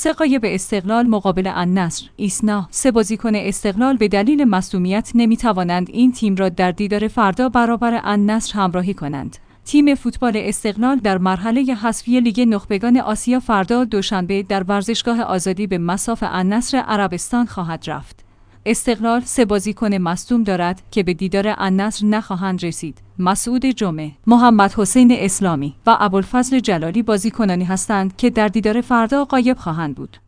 سه غایب استقلال مقابل النصر. ایسنا: سه بازیکن استقلال به دلیل مصدومیت نمی‌توانند این تیم را در دیدار فردا برابر النصر همراهی کنند. تیم فوتبال استقلال در مرحله حذفی لیگ نخبگان آسیا فردا دوشنبه در ورزشگاه آزادی به مصاف النصر عربستان خواهد رفت. استقلال سه بازیکن مصدوم دارد که به دیدار النصر نخواهند رسید. مسعود جمعه، محمد حسین اسلامی و ابوالفضل جلالی بازیکنانی هستند که در دیدار فردا غایب خواهند بود.